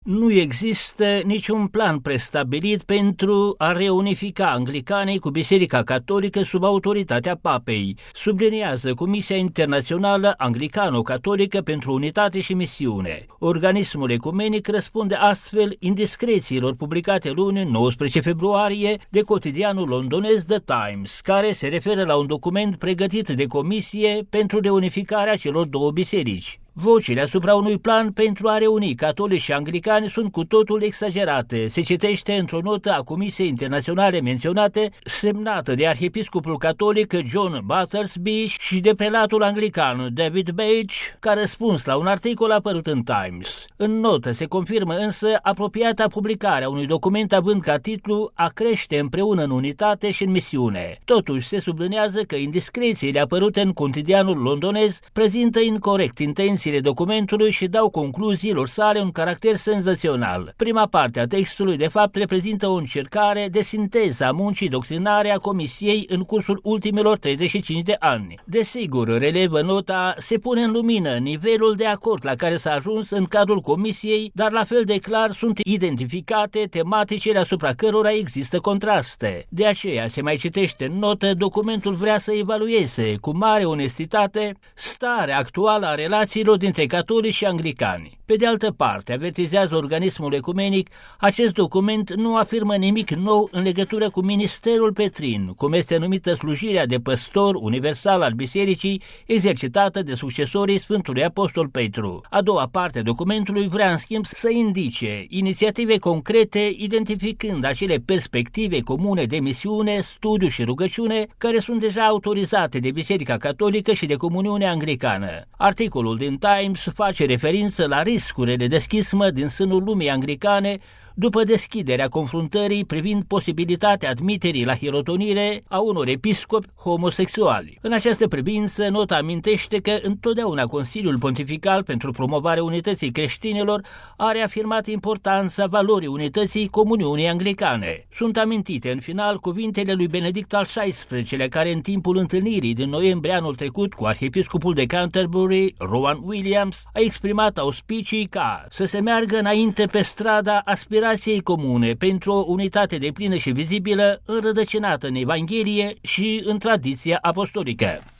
Nu există niciun plan prestabilit pentru a reunifica anglicanii cu Biserica Catolică sub autoritatea Papei, subliniază Comisia Internațională Anglicano-Catolică pentru Unitate și Misiune. Organismul ecumenic răspunde astfel indiscrețiilor publicate luni, 19 februarie, de cotidianul londonez The Times, care se referă la un document pregătit de Comisie pentru reunificarea celor două biserici. Vocile asupra unui plan pentru a reuni catolici și anglicani sunt cu totul exagerate, se citește într-o notă a Comisiei Internaționale menționate, semnată de arhiepiscopul catolic John Battersby și de prelatul anglican David Page, ca răspuns la un articol apărut în Times. În notă se confirmă însă apropiata publicarea unui document având ca titlu A crește împreună în unitate și în misiune. Totuși se subliniază că indiscrețiile apărute în cotidianul londonez prezintă incorect intenții documentului și dau concluziilor sale un caracter senzațional. Prima parte a textului, de fapt, reprezintă o încercare de sinteză a muncii doctrinare a Comisiei în cursul ultimilor 35 de ani. Desigur, relevă nota, se pune în lumină nivelul de acord la care s-a ajuns în cadrul Comisiei, dar la fel de clar sunt identificate tematicile asupra cărora există contraste. De aceea se mai citește în notă, documentul vrea să evalueze cu mare onestitate starea actuală a relațiilor dintre catolici și anglicani. Pe de altă parte, avertizează organismul ecumenic, acest document nu afirmă nimic nou în legătură cu ministerul Petrin, cum este numită slujirea de păstor universal al bisericii, exercitată de succesorii Sfântului Apostol Petru. A doua parte a documentului vrea, în schimb, să indice inițiative concrete, identificând acele perspective comune de misiune, studiu și rugăciune, care sunt deja autorizate de Biserica Catolică și de Comuniunea Anglicană. Articolul din Times face referință la riscurile de schismă din sânul lumii anglicane după deschiderea confruntării privind posibilitatea admiterii la hirotonire a unor episcopi homosexuali. În această privință, nota amintește că întotdeauna Consiliul Pontifical pentru promovarea unității creștinilor a reafirmat importanța valorii unității Comuniunii Anglicane. Sunt amintite în final cuvintele lui Benedict al XVI-lea, care în timpul întâlnirii din noiembrie anul trecut cu arhiepiscopul de Canterbury, Rowan Williams, a exprimat auspicii ca să se meargă înainte pe strada aspirației comune pentru o unitate deplină și vizibilă, înrădăcinată în Evanghelie și în tradiția apostolică.